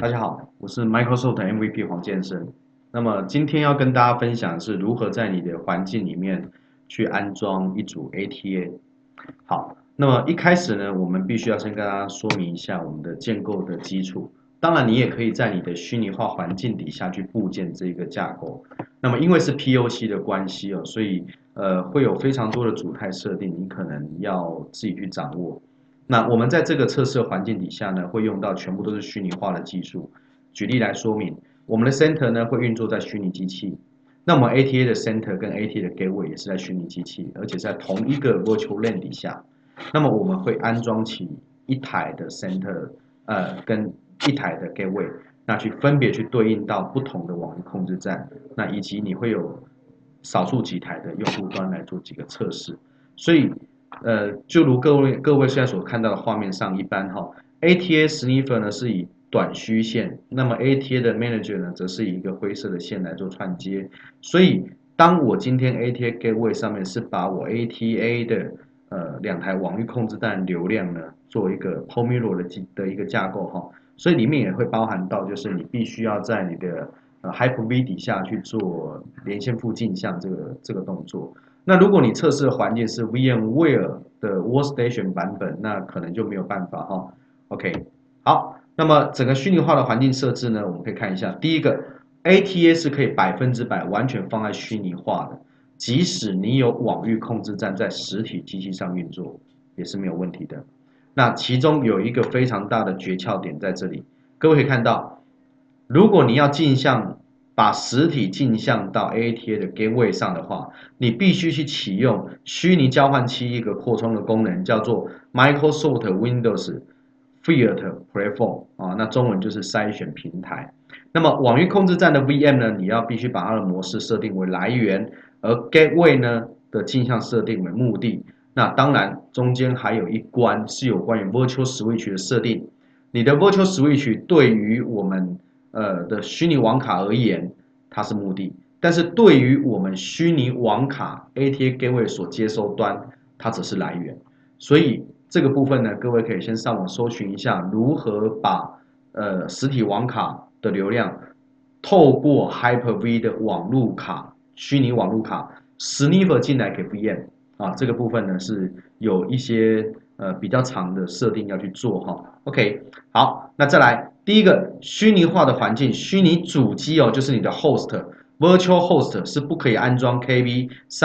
大家好，我是 Microsoft MVP 黄建生。那么今天要跟大家分享的是如何在你的环境里面去安装一组 ATA。好，那么一开始呢，我们必须要先跟大家说明一下我们的建构的基础。当然，你也可以在你的虚拟化环境底下去部件这个架构。那么因为是 POC 的关系哦，所以会有非常多的主态设定，你可能要自己去掌握。那我们在这个测试环境底下呢，会用到全部都是虚拟化的技术。举例来说明，我们的 center 呢会运作在虚拟机器，那我们 ATA 的 center 跟 ATA 的 gateway 也是在虚拟机器，而且在同一个 virtual LAN 底下。那么我们会安装起一台的 center，跟一台的 gateway，那去分别去对应到不同的网域控制站，那以及你会有少数几台的用户端来做几个测试。所以就如各位现在所看到的画面上一般哈，ATA sniffer 呢是以短虚线，那么 ATA 的 manager 呢则是以一个灰色的线来做串接。所以当我今天 ATA gateway 上面是把我 ATA 的两台网域控制站流量呢做一个 POMIRO 的一个架构哈，所以里面也会包含到就是你必须要在你的Hyper-V 底下去做连线附镜像这个动作。那如果你测试的环境是 VMware 的 Workstation 版本，那可能就没有办法哈。OK，好，那么整个虚拟化的环境设置呢，我们可以看一下，第一个 ATA 是可以100%完全放在虚拟化的，即使你有网域控制站在实体机器上运作，也是没有问题的。那其中有一个非常大的诀窍点在这里，各位可以看到，如果你要镜像把实体镜像到 ATA 的 gateway 上的话，你必须去启用虚拟交换器一个扩充的功能，叫做 Microsoft Windows Filter Platform 啊，那中文就是筛选平台。那么网域控制站的 VM 呢，你要必须把它的模式设定为来源，而 gateway 呢的镜像设定为目的。那当然中间还有一关是有关于 Virtual Switch 的设定。你的 Virtual Switch 对于我们的虚拟网卡而言，它是目的，但是对于我们虚拟网卡 ATA Gateway 所接收端，它只是来源。所以这个部分呢，各位可以先上网搜寻一下如何把实体网卡的流量透过 Hyper-V 的网路卡、虚拟网路卡 sniffer 进来给 VM 啊，这个部分呢是有一些比较长的设定要去做哈。OK， 好，那再来第一个虚拟化的环境，虚拟主机哦，就是你的 host。Virtual Host 是不可以安装 KB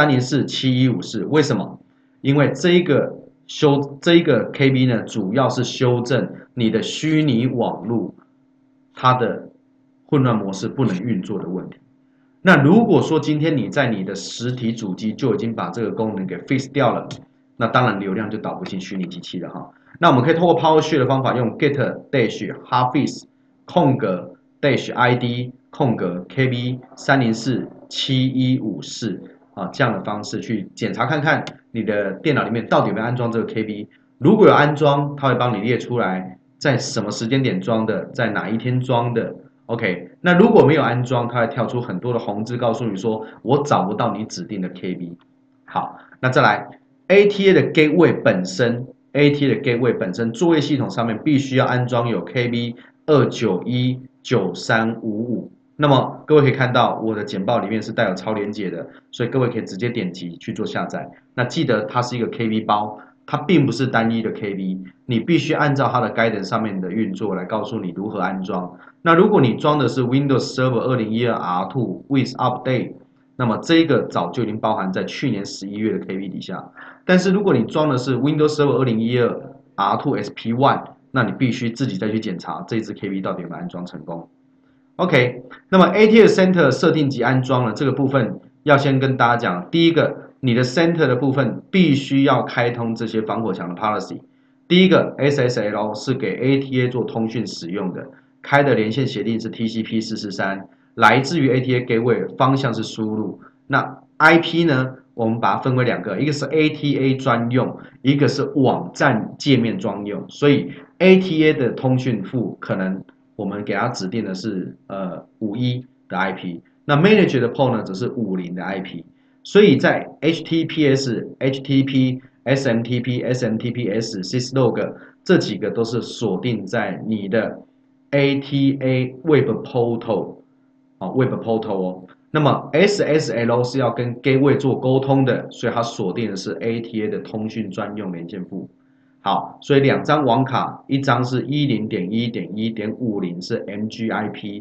3047154，为什么？因为这一个 KB 呢，主要是修正你的虚拟网络它的混乱模式不能运作的问题。那如果说今天你在你的实体主机就已经把这个功能给 fix 掉了，那当然流量就导不进虚拟机器了哈。那我们可以透过 PowerShell 的方法，用 get dash hafiz 空格 dash id 空格 kb 3047154啊这样的方式去检查看看你的电脑里面到底有没有安装这个 KB。如果有安装，它会帮你列出来在什么时间点装的，在哪一天装的。OK，那如果没有安装，它会跳出很多的红字，告诉你说我找不到你指定的 KB。好，那再来 ATA 的 gateway 本身，ATA 的 gateway 本身作业系统上面必须要安装有 KB 2919355。那么各位可以看到我的简报里面是带有超连接的，所以各位可以直接点击去做下载。那记得它是一个 KB 包，它并不是单一的 KB，你必须按照它的 guidance 上面的运作来告诉你如何安装。那如果你装的是 Windows Server 2012 R2 with Update， 那么这个早就已经包含在去年11月的 KB 底下。但是如果你装的是 Windows Server 2012 R2 SP1， 那你必须自己再去检查这支 KB 到底有没有安装成功。OK， 那么 ATA Center 设定及安装了这个部分，要先跟大家讲，第一个，你的 Center 的部分必须要开通这些防火墙的 Policy。第一个 SSL 是给 ATA 做通讯使用的，开的连线协定是 TCP443，来自于 ATA Gateway， 方向是输入。那 IP 呢，我们把它分为两个，一个是 ATA 专用，一个是网站界面专用。所以 ATA 的通讯副可能我们给它指定的是51的 IP， 那 Manage 的 port 呢则是50的 IP。所以在 HTTPS、HTTP、SMTP、SMTPS、Syslog 这几个都是锁定在你的 ATA Web Portal 啊 Web Portal 哦。那么 SSL 是要跟 Gateway 做沟通的，所以它锁定的是 ATA 的通讯专用连线埠。好，所以2张网卡，一张是 10.1.1.50 是 MGIP，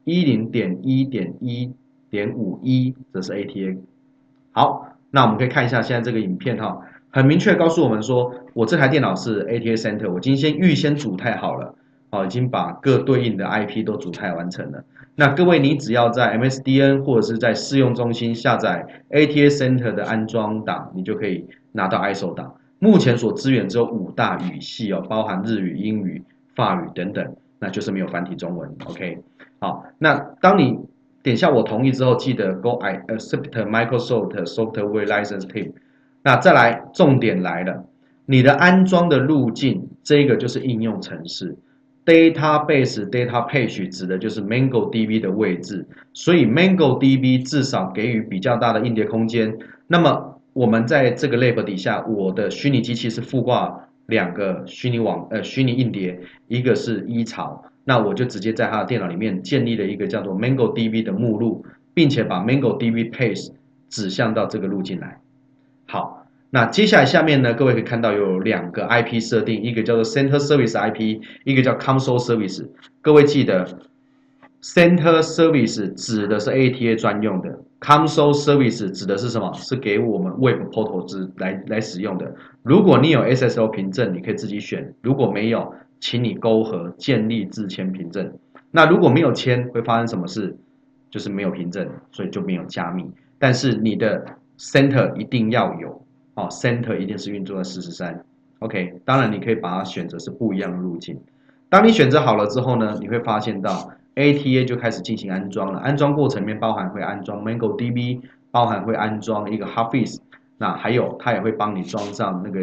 10.1.1.51这是 ATA。好，那我们可以看一下现在这个影片哈，很明确告诉我们说，我这台电脑是 ATA Center， 我今天预先组态好了，已经把各对应的 IP 都组态完成了。那各位，你只要在 MSDN 或者是在试用中心下载 ATA Center 的安装档，你就可以拿到 ISO 档。目前所支援只有5大语系哦，包含日语、英语、法语等等，那就是没有繁体中文。OK， 好，那当你点下我同意之后，记得 Go I accept Microsoft Software License Team。那再来，重点来了，你的安装的路径，这个就是应用程式。Database data page 指的就是 MongoDB 的位置，所以 MongoDB 至少给予比较大的硬碟空间。那么我们在这个 lab 底下，我的虚拟机器是附挂2个虚拟硬碟，一个是一槽，那我就直接在它的电脑里面建立了一个叫做 MongoDB 的目录，并且把 MongoDB path 指向到这个路径来。好，那接下来下面呢，各位可以看到有2个 IP 设定，一个叫做 Center Service IP， 一个叫 Console Service。各位记得 ，Center Service 指的是 ATA 专用的 ，Console Service 指的是什么？是给我们 Web Portal 来使用的。如果你有 SSL 凭证，你可以自己选；如果没有，请你勾核建立自签凭证。那如果没有签，会发生什么事？就是没有凭证，所以就没有加密。但是你的 Center 一定要有哦 ，Center 一定是运作在43。OK， 当然你可以把它选择是不一样的路径。当你选择好了之后呢，你会发现到 ATA 就开始进行安装了。安装过程里面包含会安装 MongoDB， 包含会安装一个 Hafiz， 那还有它也会帮你装上那个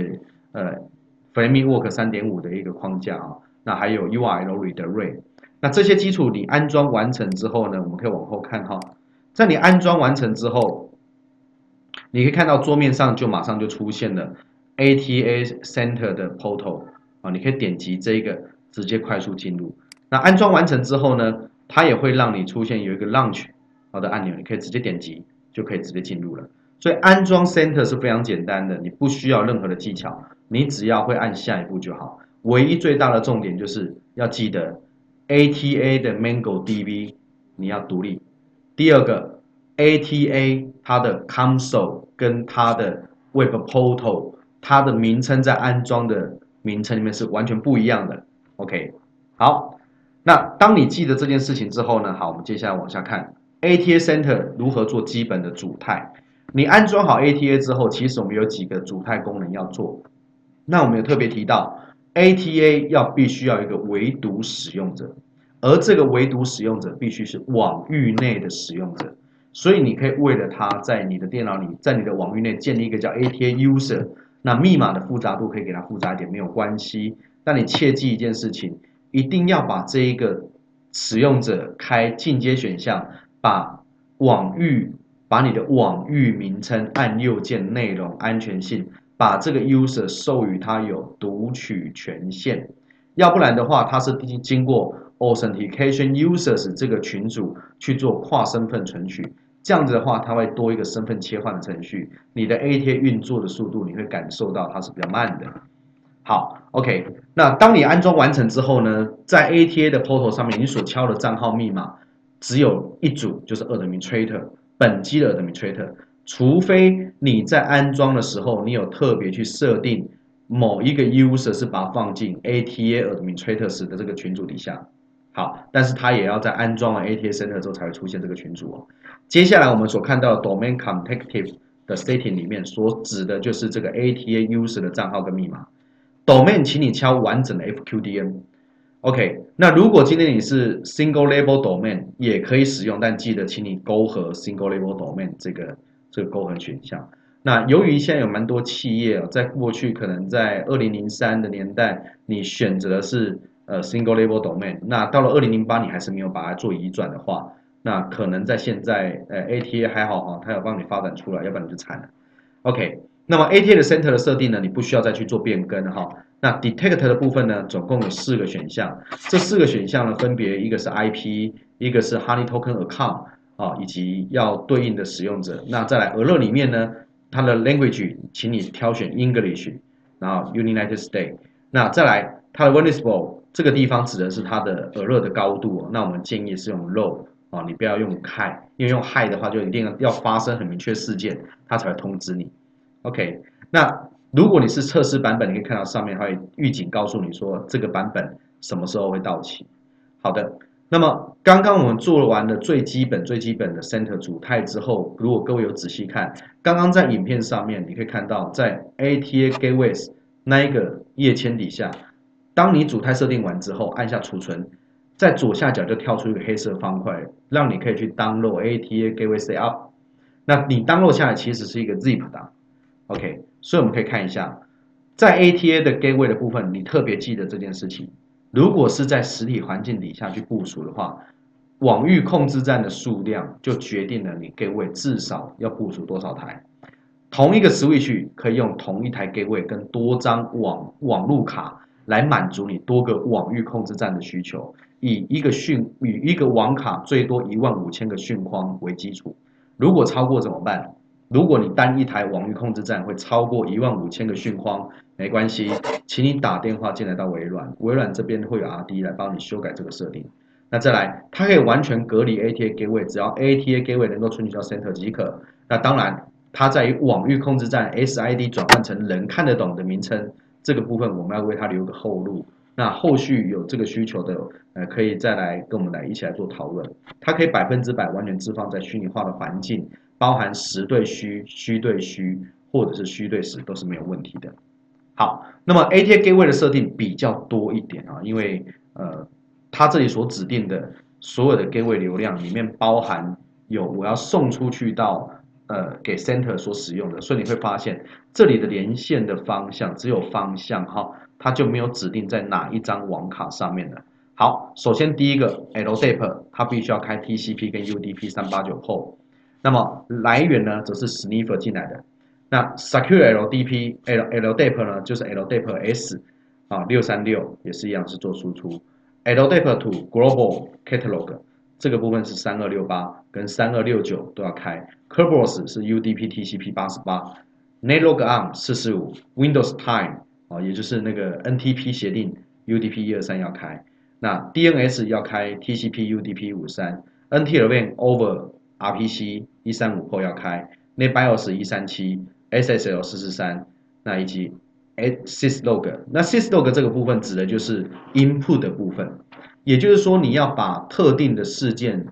Framework 3.5 的一个框架啊，那还有 URL Redirects。那这些基础你安装完成之后呢，我们可以往后看哈，在你安装完成之后，你可以看到桌面上就马上就出现了 ATA Center 的 Portal 啊，你可以点击这个直接快速进入。那安装完成之后呢，它也会让你出现有一个 Launch 的按钮，你可以直接点击就可以直接进入了。所以安装 Center 是非常简单的，你不需要任何的技巧，你只要会按下一步就好。唯一最大的重点就是要记得 ATA 的 MongoDB 你要独立。第二个 ATA 它的 Console 跟它的 Web Portal 它的名称在安装的名称里面是完全不一样的。OK， 好，那当你记得这件事情之后呢，好，我们接下来往下看 ATA Center 如何做基本的组态。你安装好 ATA 之后，其实我们有几个组态功能要做。那我们有特别提到 ATA 必须要有一个唯独使用者，而这个唯独使用者必须是网域内的使用者。所以你可以为了它在你的电脑里，在你的网域内建立一个叫 ATA User， 那密码的复杂度可以给它复杂一点没有关系，但你切记一件事情，一定要把这一个使用者开进阶选项，把你的网域名称按右键内容安全性，把这个 user 授予它有读取权限，要不然的话，它是经过 authentication users 这个群组去做跨身份存取，这样子的话，它会多一个身份切换的程序，你的 ATA 运作的速度你会感受到它是比较慢的。好 ，OK， 那当你安装完成之后呢，在 ATA 的 portal 上面，你所敲的账号密码只有一组，就是 administrator 本机的 administrator， 除非你在安装的时候，你有特别去设定某一个 user 是把它放进 ATA administrators 的这个群组底下。好，但是它也要在安装完 ATA Center 之后才会出现这个群组哦。接下来我们所看到的 Domain Contactive 的 setting 里面所指的就是这个 ATA user 的账号跟密码。Domain 请你敲完整的 FQDN。OK， 那如果今天你是 Single Label Domain 也可以使用，但记得请你勾核 Single Label Domain 这个勾核选项。那由于现在有蛮多企业在过去可能在2003的年代，你选择的是Single Label Domain， 那到了2008你还是没有把它做移转的话，那可能在现在ATA 还好哈，它有帮你发展出来，要不然你就惨了。OK。 那么 ATA 的 Center 的设定呢，你不需要再去做变更哈。那 Detect 的部分呢，总共有4个选项，这4个选项呢，分别一个是 IP，一个是 Honey Token Account 啊，以及要对应的使用者。那再来 Alert 里面呢，它的 Language，请你挑选 English，然后 United States。那再来它的 Vulnerable 这个地方指的是它的 Alert 的高度，那我们建议是用 Low 啊，你不要用 High，因为用 High 的话就一定要发生很明确事件，它才会通知你。OK，那如果你是测试版本，你可以看到上面会预警告诉你说这个版本什么时候会到期。好的，那么刚刚我们做完了最基本的 Center 主态之后，如果各位有仔细看，刚刚在影片上面你可以看到，在 ATA Gateways 那一个页签底下，当你主态设定完之后，按下储存，在左下角就跳出一个黑色方块，让你可以去 download ATA Gateway Setup。那你 download 下来其实是一个 zip 档。OK， 所以我们可以看一下，在 ATA 的 Gateway 的部分，你特别记得这件事情。如果是在实体环境底下去部署的话，网域控制站的数量就决定了你 Gateway 至少要部署多少台。同一个 Switch 可以用同一台 Gateway 跟多张网路卡来满足你多个网域控制站的需求，以一个网卡最多15000个讯框为基础。如果超过怎么办？如果你单一台网域控制站会超过15000个讯框，没关系，请你打电话进来到微软，微软这边会有 RD 来帮你修改这个设定。那再来，它可以完全隔离 ATA Gateway， 只要 ATA Gateway 能够存取到 Center 即可。那当然，它在于网域控制站 SID 转换成人看得懂的名称，这个部分我们要为它留个后路。那后续有这个需求的，可以再来跟我们一起来做讨论。它可以100%完全置放在虚拟化的环境。包含实对虚、虚对虚，或者是虚对实都是没有问题的。好，那么 ATA Gateway 的设定比较多一点啊，因为它这里所指定的所有的 Gateway 流量里面包含有我要送出去到给 Center 所使用的，所以你会发现这里的连线的方向只有方向哈，它就没有指定在哪一张网卡上面的。好，首先第一个 LDAP 它必须要开 TCP 跟 UDP 389 port。那么来源呢，则是 Sniffer 进来的。那 Secure LDAP 呢，就是 LDAP S 啊636也是一样是做输出。LDAP to Global Catalog 这个部分是3268跟3269都要开。Kerberos 是 UDP TCP 88。Netlog on 445 Windows Time 啊，也就是那个 NTP 协定 UDP 123要开。那 DNS 要开 TCP UDP 53。NTLM over RPC 135 port 要开 ，NetBIOS 137，SSL 443，那以及 syslog。那 syslog 这个部分指的就是 input 的部分，也就是说你要把特定的事件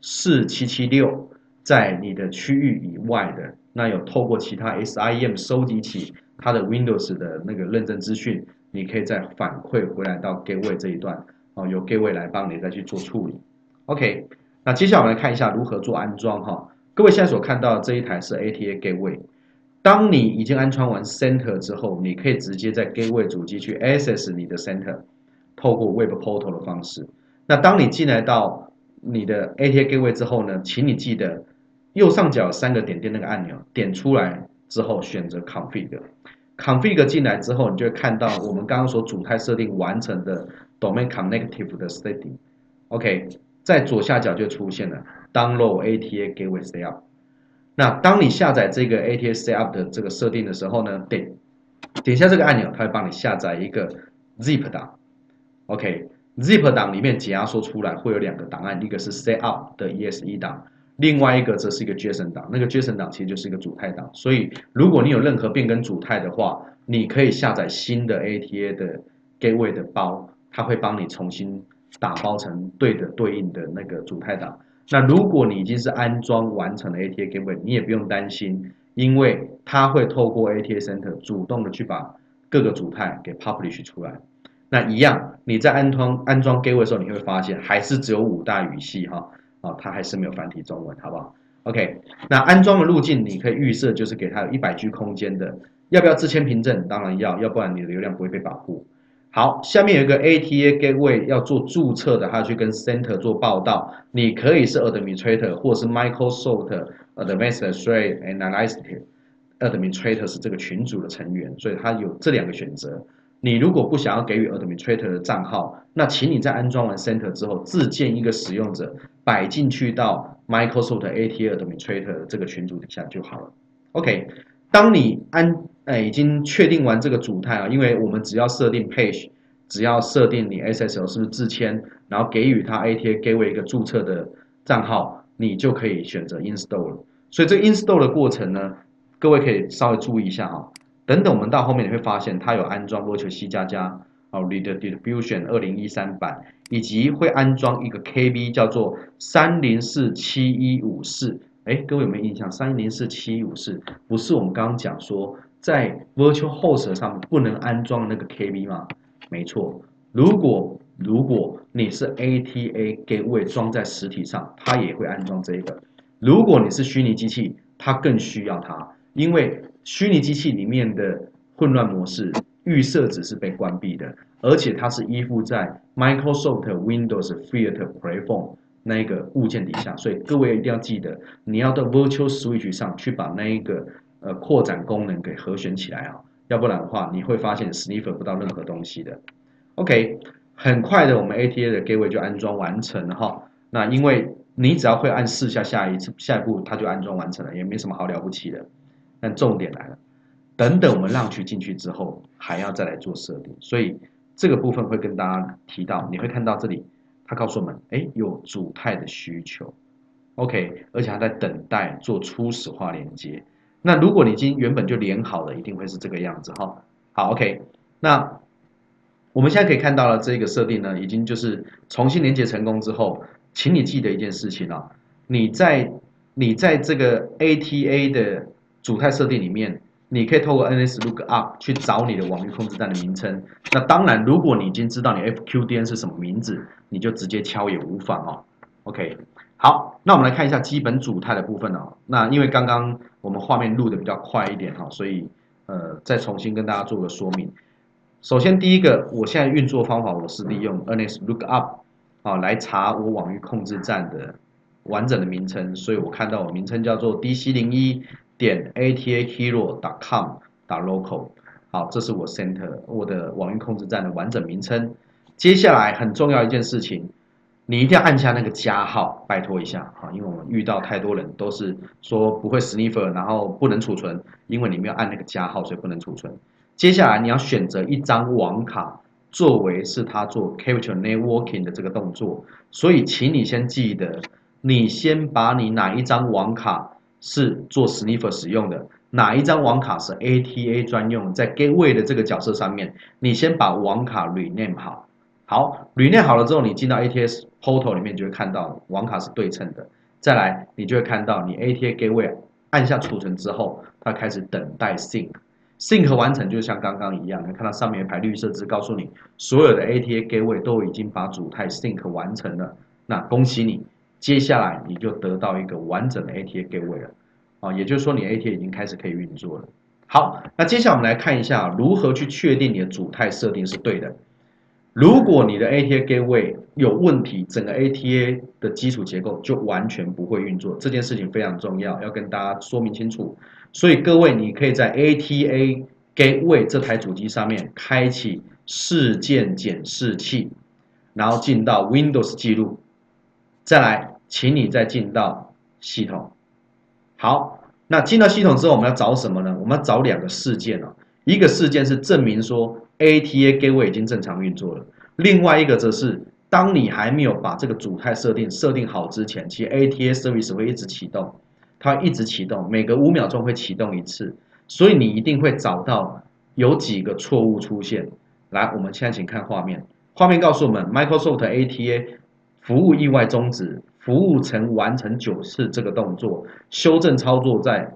4776在你的区域以外的，那有透过其他 SIEM 收集起它的 Windows 的那个认证资讯，你可以再反馈回来到 Gateway 这一段，哦，由 Gateway 来帮你再去做处理。OK。那接下来我们来看一下如何做安装哈。各位现在所看到的这一台是 ATA Gateway。当你已经安装完 Center 之后，你可以直接在 Gateway 主机去 access 你的 Center， 透过 Web Portal 的方式。那当你进来到你的 ATA Gateway 之后呢，请你记得右上角3个点点那个按钮，点出来之后选择 Config。Config 进来之后，你就会看到我们刚刚所主态设定完成的 Domain Connective 的 setting。OK。在左下角就出现了 Download ATA Gateway Setup。那当你下载这个 ATA Setup 的这个设定的时候呢，点下这个按钮，它会帮你下载一个 zip 档。OK，zip 档里面解压缩出来会有2个档案，一个是 Setup 的 EXE 档，另外一个则是一个 JSON 档。那个 JSON 档其实就是一个主态档，所以如果你有任何变更主态的话，你可以下载新的 ATA 的 Gateway 的包，它会帮你重新打包成对应的那个主态档。那如果你已经是安装完成了 ATA Gateway， 你也不用担心，因为它会透过 ATA Center 主动的去把各个主态给 publish 出来。那一样，你在安装 Gateway 的时候，你会发现还是只有5大语系哈，它还是没有繁体中文，好不好 ？OK， 那安装的路径你可以预设就是给它有100G 空间的，要不要自签凭证？当然要，要不然你的流量不会被保护。好，下面有一个 ATA Gateway 要做注册的，还要去跟 Center 做报道。你可以是 Administrator 或是 Microsoft Advanced Threat Analyst administrator 是这个群组的成员，所以它有这两个选择。你如果不想要给予 administrator 的账号，那请你在安装完 Center 之后，自建一个使用者，摆进去到 Microsoft ATA Administrator 这个群组底下就好了。OK， 当你已经确定完这个主态啊，因为我们只要设定 page， 只要设定你 SSL 是不是自签，然后给予它 ATA Gateway 一个注册的账号，你就可以选择 install 了。所以这个 install 的过程呢，各位可以稍微注意一下哈。等等，我们到后面你会发现它有安装 Virtual C++Redistribution 2013版，以及会安装一个 KB 叫做304754。哎，各位有没有印象？304754不是我们刚刚讲说在 Virtual Host 上不能安装那个 KB 吗？没错，如果你是 ATA Gateway 装在实体上，它也会安装这个。如果你是虚拟机器，它更需要它，因为虚拟机器里面的混乱模式预设值是被关闭的，而且它是依附在 Microsoft Windows Filter Platform 那一个物件底下，所以各位一定要记得，你要到 Virtual Switch 上去把那一个扩展功能给核选起来啊，要不然的话你会发现 Sniffer 不到任何东西的。OK， 很快的我们 ATA 的 Gateway 就安装完成了哈。那因为你只要会按4下下一步它就安装完成了，也没什么好了不起的。但重点来了，等等我们让进去之后，还要再来做设定，所以这个部分会跟大家提到，你会看到这里，它告诉我们，哎，有主态的需求 ，OK， 而且还在等待做初始化连接。那如果你已经原本就连好了，一定会是这个样子哈。好 ，OK， 那我们现在可以看到了这个设定呢，已经就是重新连接成功之后，请你记得一件事情啊，你在这个 ATA 的主态设定里面，你可以透过 NSLOOKUP 去找你的网域控制站的名称。那当然，如果你已经知道你 FQDN 是什么名字，你就直接敲也无妨哦。OK， 好，那我们来看一下基本主态的部分哦。那因为刚刚我们画面录的比较快一点哈，所以再重新跟大家做个说明。首先，第一个，我现在运作方法，我是利用 NSLOOKUP 来查我网域控制站的完整的名称，所以我看到我名称叫做 dc01.atahero.com.local。好，这是我 Center 我的网域控制站的完整名称。接下来很重要一件事情，你一定要按下那个加号，拜托一下啊，因为我们遇到太多人都是说不会 Sniffer， 然后不能储存，因为你没有按那个加号，所以不能储存。接下来你要选择一张网卡作为是它做 Capture Networking 的这个动作，所以请你先记得，你先把你哪一张网卡是做 Sniffer 使用的，哪一张网卡是 ATA 专用，在 Gateway 的这个角色上面，你先把网卡 rename 好。好 ，rename 好了之后，你进到 ATS Portal 里面就会看到网卡是对称的。再来，你就会看到你 ATA Gateway 按下储存之后，它开始等待 sync。sync 完成就像刚刚一样，你看到上面一排绿色字告诉你，所有的 ATA Gateway 都已经把主态 sync 完成了。那恭喜你，接下来你就得到一个完整的 ATA Gateway 了。也就是说你 ATA 已经开始可以运作了。好，那接下来我们来看一下如何去确定你的主态设定是对的。如果你的 ATA Gateway 有问题，整个 ATA 的基础结构就完全不会运作。这件事情非常重要，要跟大家说明清楚。所以各位，你可以在 ATA Gateway 这台主机上面开启事件检视器，然后进到 Windows 记录，再来，请你再进到系统。好，那进到系统之后，我们要找什么呢？我们要找两个事件哦。一个事件是证明说 ATA Gateway 已经正常运作了，另外一个则是当你还没有把这个主态设定好之前，其实 ATA Service 会一直启动，它会一直启动，每隔5秒钟会启动一次，所以你一定会找到有几个错误出现。来，我们现在请看画面，画面告诉我们 Microsoft ATA 服务意外终止，服务曾完成9次这个动作，修正操作在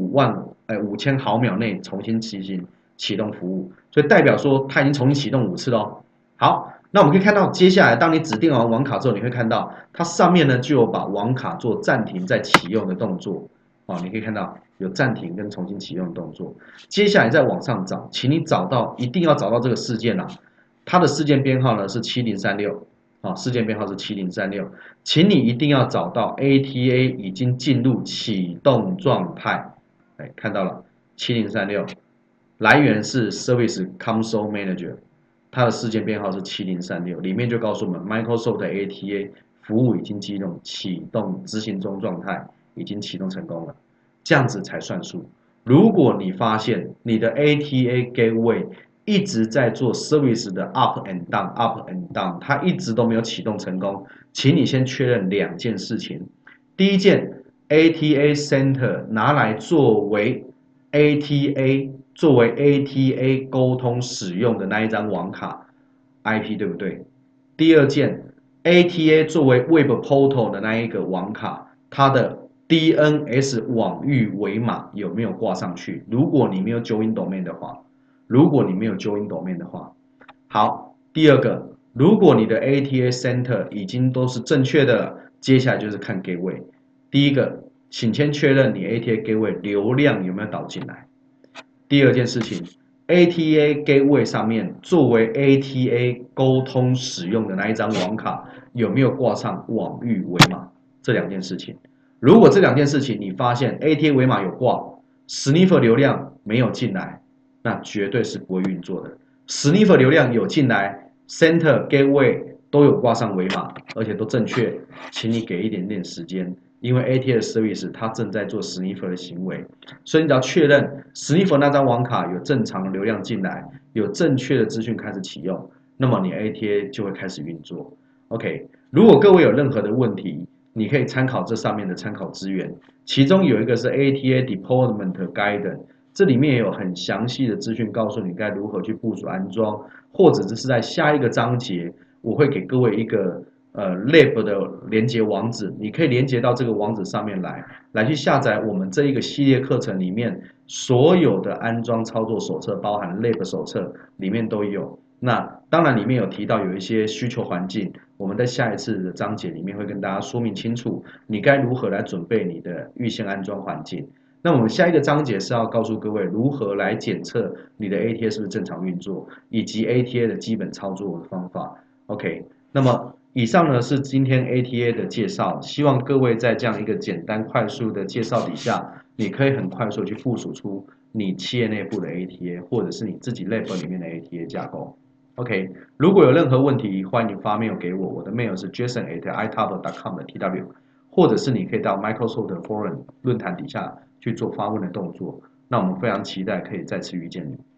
5000毫秒内重新启动服务，所以代表说它已经重新启动5次喽。好，那我们可以看到，接下来当你指定完网卡之后，你会看到它上面呢就有把网卡做暂停再启用的动作。你可以看到有暂停跟重新启用的动作。接下来再往上找，请你一定要找到这个事件它的事件编号呢是7036。事件编号是7036，请你一定要找到 ATA 已经进入启动状态。看到了， 7036，来源是 Service Console Manager，它的事件编号是7036，里面就告诉我们 Microsoft 的 ATA 服务已经启动执行中状态，已经启动成功了，这样子才算数。如果你发现你的 ATA Gateway 一直在做 service 的 up and down，up and down， 它一直都没有启动成功，请你先确认2件事情。第一件 ，ATA Center 拿来作为 ATA 沟通使用的那一张网卡 IP 对不对？第二件 ，ATA 作为 Web Portal 的那一个网卡，它的 DNS 网域尾码有没有挂上去？如果你没有 Join Domain 的话，好，第二个，如果你的 ATA Center 已经都是正确的，接下来就是看 Gateway。第一个，请先确认你 ATA Gateway 流量有没有导进来。第二件事情 ，ATA Gateway 上面作为 ATA 沟通使用的那一张网卡有没有挂上网域尾码？这2件事情。如果这2件事情你发现 ATA 尾码有挂 ，Sniffer 流量没有进来，那绝对是不会运作的。Sniffer 流量有进来 ，Center Gateway 都有挂上尾码，而且都正确，请你给一点点时间。因为 ATA 的 service 它正在做 sniffer 的行为，所以你只要确认 sniffer 那张网卡有正常的流量进来，有正确的资讯开始启用，那么你 ATA 就会开始运作。OK， 如果各位有任何的问题，你可以参考这上面的参考资源，其中有一个是 ATA Deployment Guidance， 这里面也有很详细的资讯告诉你该如何去部署安装，或者是在下一个章节，我会给各位一个Lab 的连接网址，你可以连接到这个网址上面来去下载我们这一个系列课程里面所有的安装操作手册，包含 Lab 手册里面都有。那当然里面有提到有一些需求环境，我们在下一次的章节里面会跟大家说明清楚，你该如何来准备你的预先安装环境。那我们下一个章节是要告诉各位如何来检测你的 ATA 是不是正常运作，以及 ATA 的基本操作的方法。OK， 那么以上呢是今天 ATA 的介绍，希望各位在这样一个简单快速的介绍底下，你可以很快速去部署出你企业内部的 ATA， 或者是你自己 Lab 里面的 ATA 架构。OK， 如果有任何问题，欢迎发 mail 给我，我的 mail 是 jason@itop.com 的 TW， 或者是你可以到 Microsoft Forum 论坛底下去做发问的动作。那我们非常期待可以再次遇见你。